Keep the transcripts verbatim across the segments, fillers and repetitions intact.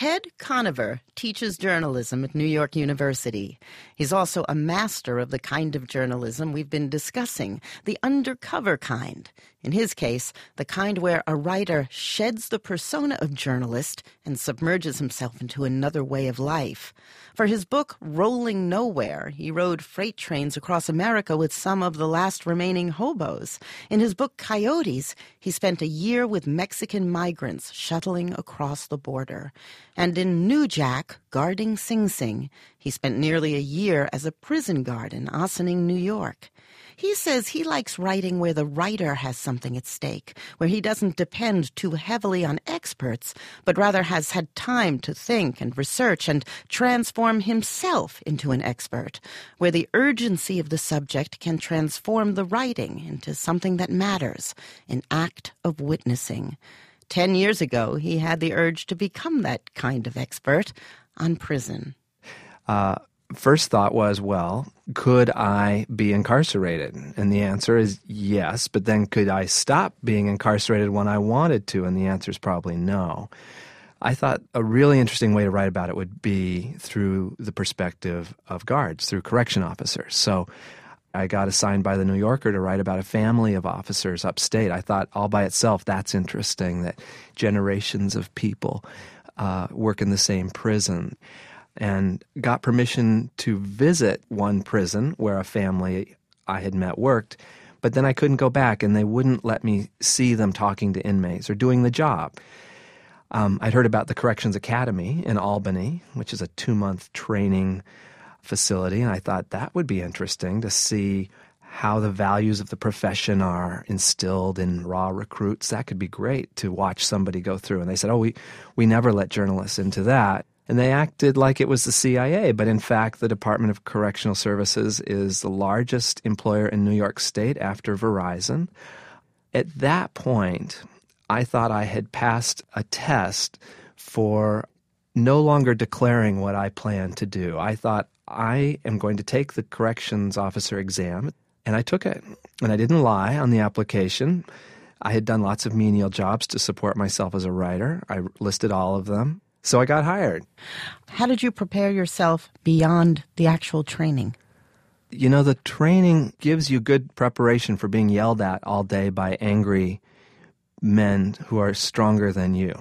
Ted Conover teaches journalism at New York University. He's also a master of the kind of journalism we've been discussing, the undercover kind. In his case, the kind where a writer sheds the persona of journalist and submerges himself into another way of life. For his book, Rolling Nowhere, he rode freight trains across America with some of the last remaining hobos. In his book, Coyotes, he spent a year with Mexican migrants shuttling across the border. And in New Jack, guarding Sing Sing, he spent nearly a year as a prison guard in Ossining, New York. He says he likes writing where the writer has something at stake, where he doesn't depend too heavily on experts, but rather has had time to think and research and transform himself into an expert, where the urgency of the subject can transform the writing into something that matters, an act of witnessing. Ten years ago, he had the urge to become that kind of expert on prison. Uh First thought was, well, could I be incarcerated? And the answer is yes, but then could I stop being incarcerated when I wanted to? And the answer is probably no. I thought a really interesting way to write about it would be through the perspective of guards, through correction officers. So I got assigned by the New Yorker to write about a family of officers upstate. I thought all by itself that's interesting, that generations of people uh, work in the same prison. And got permission to visit one prison where a family I had met worked, but then I couldn't go back, and they wouldn't let me see them talking to inmates or doing the job. Um, I'd heard about the Corrections Academy in Albany, which is a two-month training facility, and I thought that would be interesting to see how the values of the profession are instilled in raw recruits. That could be great to watch somebody go through. And they said, oh, we, we never let journalists into that. And they acted like it was the C I A, but in fact, the Department of Correctional Services is the largest employer in New York State after Verizon. At that point, I thought I had passed a test for no longer declaring what I planned to do. I thought I am going to take the corrections officer exam, and I took it. And I didn't lie on the application. I had done lots of menial jobs to support myself as a writer. I listed all of them. So I got hired. How did you prepare yourself beyond the actual training? You know, the training gives you good preparation for being yelled at all day by angry men who are stronger than you,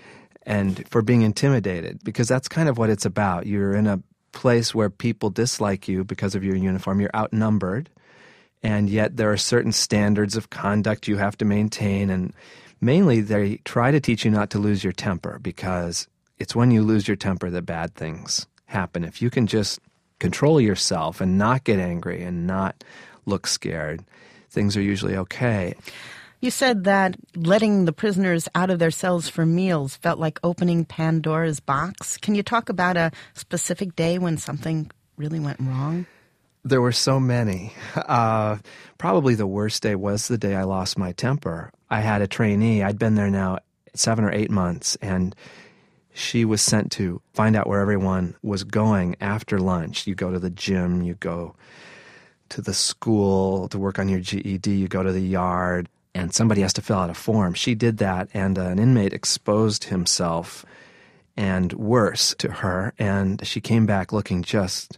and for being intimidated, because that's kind of what it's about. You're in a place where people dislike you because of your uniform. You're outnumbered, and yet there are certain standards of conduct you have to maintain, and mainly they try to teach you not to lose your temper, because it's when you lose your temper that bad things happen. If you can just control yourself and not get angry and not look scared, things are usually okay. You said that letting the prisoners out of their cells for meals felt like opening Pandora's box. Can you talk about a specific day when something really went wrong? There were so many. Uh, probably the worst day was the day I lost my temper. I had a trainee. I'd been there now seven or eight months, and she was sent to find out where everyone was going after lunch. You go to the gym, you go to the school to work on your G E D, you go to the yard, and somebody has to fill out a form. She did that, and an inmate exposed himself, and worse, to her, and she came back looking just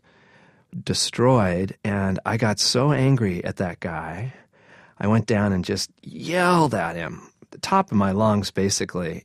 destroyed, and I got so angry at that guy, I went down and just yelled at him, at the top of my lungs, basically.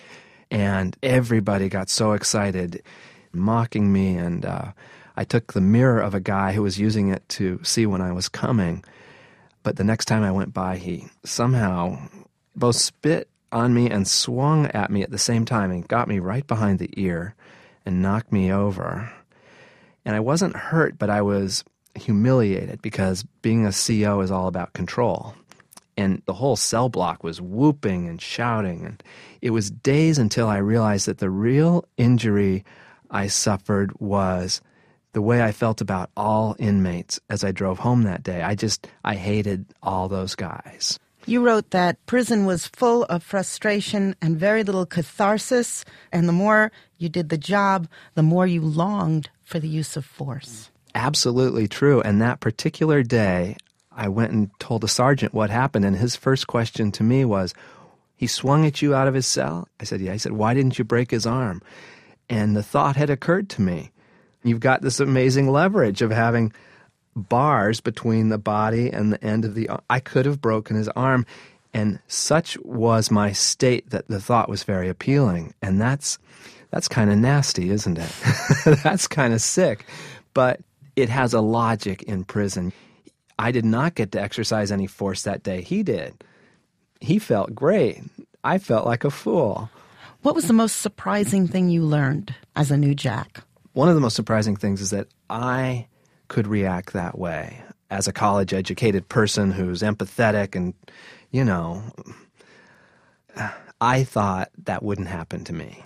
And everybody got so excited, mocking me, and uh, I took the mirror of a guy who was using it to see when I was coming. But the next time I went by, he somehow both spit on me and swung at me at the same time and got me right behind the ear and knocked me over. And I wasn't hurt, but I was humiliated, because being a C O is all about control. And the whole cell block was whooping and shouting. And it was days until I realized that the real injury I suffered was the way I felt about all inmates as I drove home that day. I just, I hated all those guys. You wrote that prison was full of frustration and very little catharsis, and the more you did the job, the more you longed for the use of force. Absolutely true. And that particular day, I went and told the sergeant what happened, and his first question to me was, he swung at you out of his cell? I said, yeah. He said, why didn't you break his arm? And the thought had occurred to me. You've got this amazing leverage of having bars between the body and the end of the arm. I could have broken his arm, and such was my state that the thought was very appealing. And that's that's kind of nasty, isn't it? That's kind of sick. But it has a logic in prison. I did not get to exercise any force that day. He did. He felt great. I felt like a fool. What was the most surprising thing you learned as a new Jack? One of the most surprising things is that I could react that way as a college-educated person who's empathetic and, you know, I thought that wouldn't happen to me.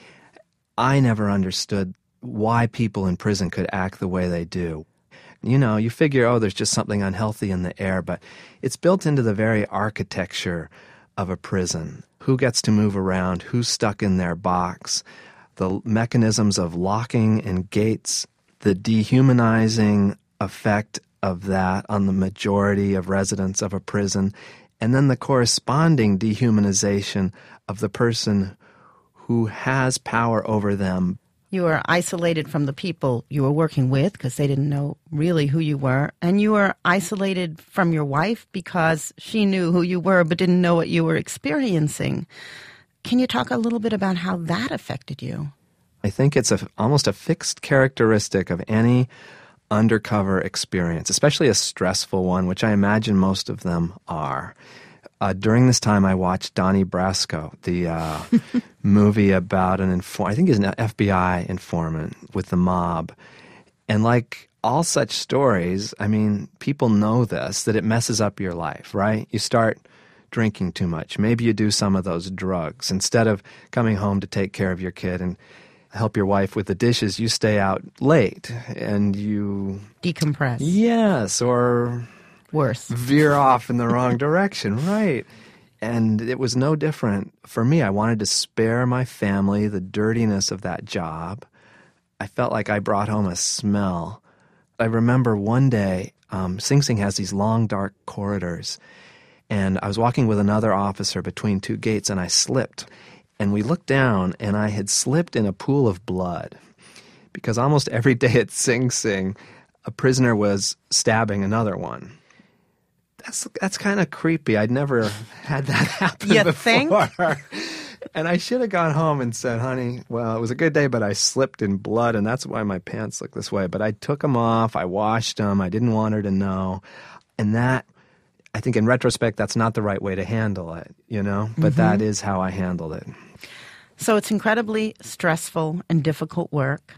I never understood why people in prison could act the way they do. You know, you figure, oh, there's just something unhealthy in the air, but it's built into the very architecture of a prison. Who gets to move around? Who's stuck in their box? The mechanisms of locking and gates, the dehumanizing effect of that on the majority of residents of a prison, and then the corresponding dehumanization of the person who has power over them. You were isolated from the people you were working with because they didn't know really who you were, and you were isolated from your wife because she knew who you were but didn't know what you were experiencing. Can you talk a little bit about how that affected you? I think it's a, almost a fixed characteristic of any undercover experience, especially a stressful one, which I imagine most of them are. Uh, during this time, I watched Donnie Brasco, the uh, movie about an informant. I think he's an F B I informant with the mob. And like all such stories, I mean, people know this, that it messes up your life, right? You start drinking too much. Maybe you do some of those drugs. Instead of coming home to take care of your kid and help your wife with the dishes, you stay out late and you... decompress. Yes, or... worse. Veer off in the wrong direction, right. And it was no different for me. I wanted to spare my family the dirtiness of that job. I felt like I brought home a smell. I remember one day, um, Sing Sing has these long, dark corridors, and I was walking with another officer between two gates, and I slipped. And we looked down, and I had slipped in a pool of blood. Because almost every day at Sing Sing, a prisoner was stabbing another one. That's that's kind of creepy. I'd never had that happen you before. Think? And I should have gone home and said, honey, well, it was a good day, but I slipped in blood, and that's why my pants look this way. But I took them off. I washed them. I didn't want her to know. And that, I think in retrospect, that's not the right way to handle it, you know? But mm-hmm. that is how I handled it. So it's incredibly stressful and difficult work,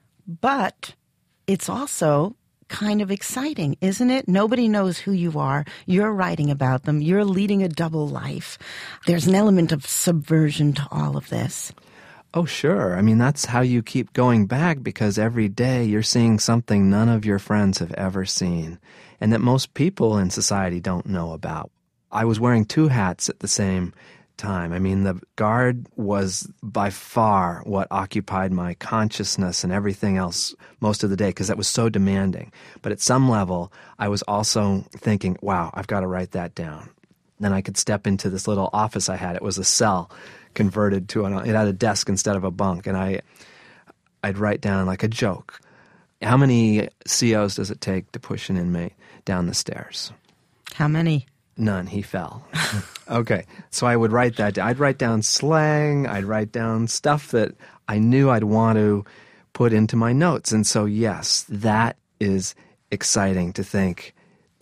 but it's also kind of exciting, isn't it? Nobody knows who you are. You're writing about them. You're leading a double life. There's an element of subversion to all of this. Oh, sure. I mean, that's how you keep going back, because every day you're seeing something none of your friends have ever seen and that most people in society don't know about. I was wearing two hats at the same time. I mean, the guard was by far what occupied my consciousness and everything else most of the day, because that was so demanding. But at some level, I was also thinking, wow, I've got to write that down. Then I could step into this little office I had. It was a cell converted to an, it had a desk instead of a bunk, and I, I'd write down like a joke. How many C Os does it take to push an inmate down the stairs? How many? None. He fell. Okay. So I would write that down. I'd write down slang. I'd write down stuff that I knew I'd want to put into my notes. And so, yes, that is exciting to think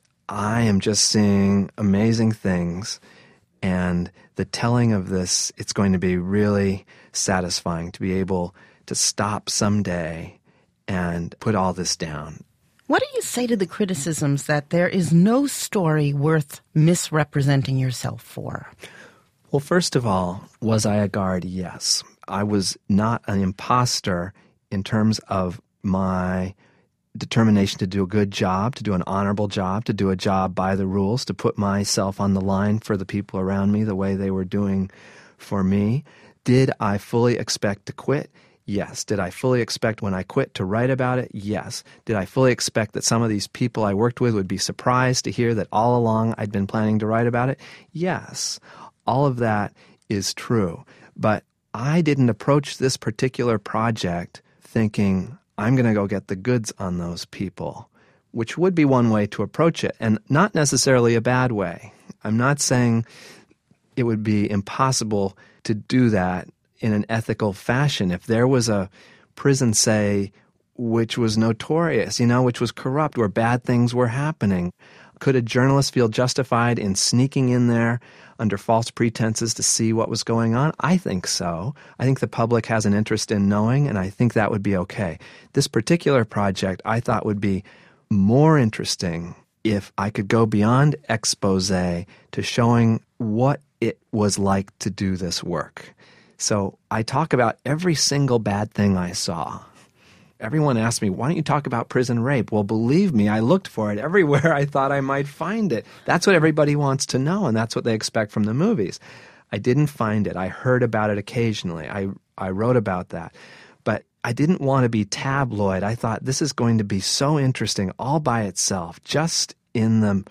I am just seeing amazing things, and the telling of this, it's going to be really satisfying to be able to stop someday and put all this down. What do you say to the criticisms that there is no story worth misrepresenting yourself for? Well, first of all, was I a guard? Yes. I was not an imposter in terms of my determination to do a good job, to do an honorable job, to do a job by the rules, to put myself on the line for the people around me the way they were doing for me. Did I fully expect to quit? Yes. Did I fully expect when I quit to write about it? Yes. Did I fully expect that some of these people I worked with would be surprised to hear that all along I'd been planning to write about it? Yes. All of that is true. But I didn't approach this particular project thinking, I'm going to go get the goods on those people, which would be one way to approach it, and not necessarily a bad way. I'm not saying it would be impossible to do that in an ethical fashion. If there was a prison, say, which was notorious, you know, which was corrupt, where bad things were happening, could a journalist feel justified in sneaking in there under false pretenses to see what was going on? I think so. I think the public has an interest in knowing, and I think that would be okay. This particular project I thought would be more interesting if I could go beyond expose to showing what it was like to do this work. So I talk about every single bad thing I saw. Everyone asked me, why don't you talk about prison rape? Well, believe me, I looked for it everywhere I thought I might find it. That's what everybody wants to know, and that's what they expect from the movies. I didn't find it. I heard about it occasionally. I, I wrote about that. But I didn't want to be tabloid. I thought this is going to be so interesting all by itself, just in the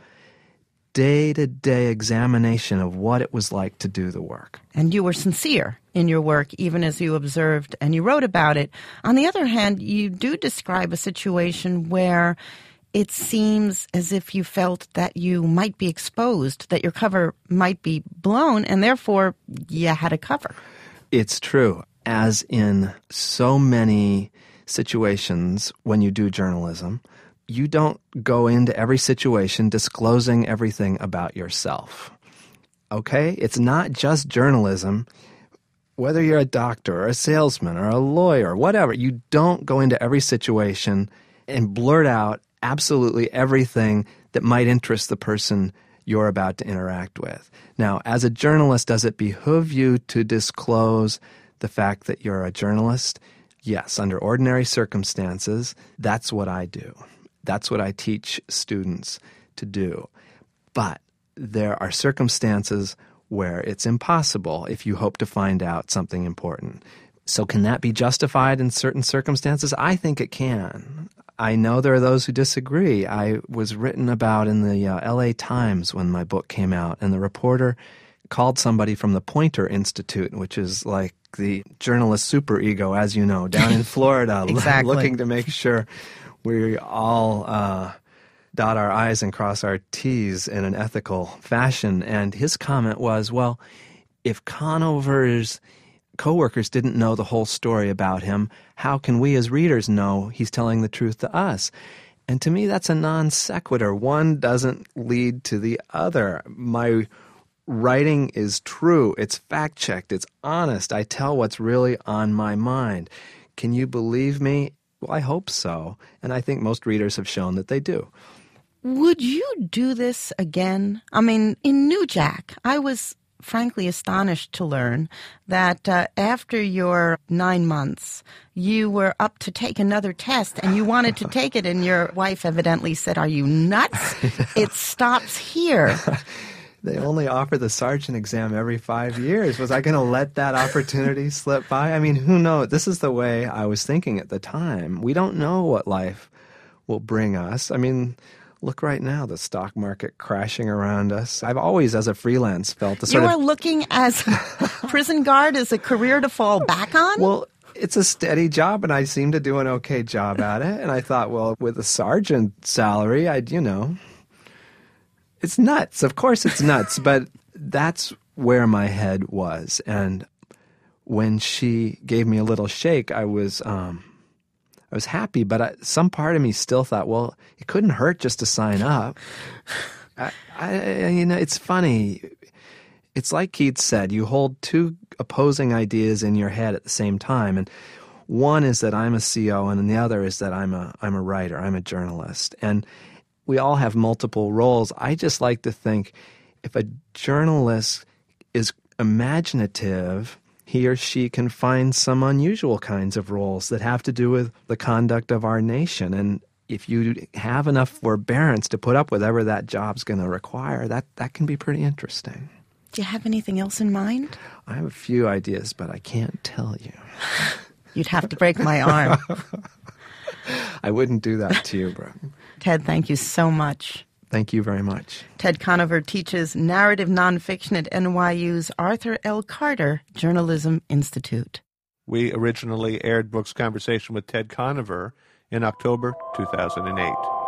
day-to-day examination of what it was like to do the work. And you were sincere in your work, even as you observed and you wrote about it. On the other hand, you do describe a situation where it seems as if you felt that you might be exposed, that your cover might be blown, and therefore you had a cover. It's true. As in so many situations when you do journalism, you don't go into every situation disclosing everything about yourself. Okay? It's not just journalism. Whether you're a doctor or a salesman or a lawyer, whatever, you don't go into every situation and blurt out absolutely everything that might interest the person you're about to interact with. Now, as a journalist, does it behoove you to disclose the fact that you're a journalist? Yes, under ordinary circumstances, that's what I do. That's what I teach students to do. But there are circumstances where it's impossible if you hope to find out something important. So can that be justified in certain circumstances? I think it can. I know there are those who disagree. I was written about in the uh, L A Times when my book came out, and the reporter called somebody from the Poynter Institute, which is like the journalist superego, as you know, down in Florida, exactly. looking to make sure we all uh, dot our I's and cross our T's in an ethical fashion. And his comment was, well, if Conover's coworkers didn't know the whole story about him, how can we as readers know he's telling the truth to us? And to me, that's a non sequitur. One doesn't lead to the other. My writing is true. It's fact-checked. It's honest. I tell what's really on my mind. Can you believe me? Well, I hope so. And I think most readers have shown that they do. Would you do this again? I mean, in New Jack, I was frankly astonished to learn that uh, after your nine months, you were up to take another test and you wanted to take it, and your wife evidently said, "Are you nuts? It stops here." They only offer the sergeant exam every five years. Was I going to let that opportunity slip by? I mean, who knows? This is the way I was thinking at the time. We don't know what life will bring us. I mean, look right now, the stock market crashing around us. I've always, as a freelance, felt the sort you of... You are looking as prison guard as a career to fall back on? Well, it's a steady job, and I seem to do an okay job at it. And I thought, well, with a sergeant salary, I'd, you know... It's nuts. Of course it's nuts, but that's where my head was. And when she gave me a little shake, I was um, I was happy, but I, some part of me still thought, well, it couldn't hurt just to sign up. I, I, you know, it's funny. It's like Keats said, you hold two opposing ideas in your head at the same time, and one is that I'm a C O, and the other is that I'm a I'm a writer, I'm a journalist, and we all have multiple roles. I just like to think if a journalist is imaginative, he or she can find some unusual kinds of roles that have to do with the conduct of our nation. And if you have enough forbearance to put up with whatever that job's going to require, that, that can be pretty interesting. Do you have anything else in mind? I have a few ideas, but I can't tell you. You'd have to break my arm. I wouldn't do that to you, bro. Ted, thank you so much. Thank you very much. Ted Conover teaches narrative nonfiction at N Y U's Arthur L. Carter Journalism Institute. We originally aired Brooks Conversation with Ted Conover in October two thousand eight.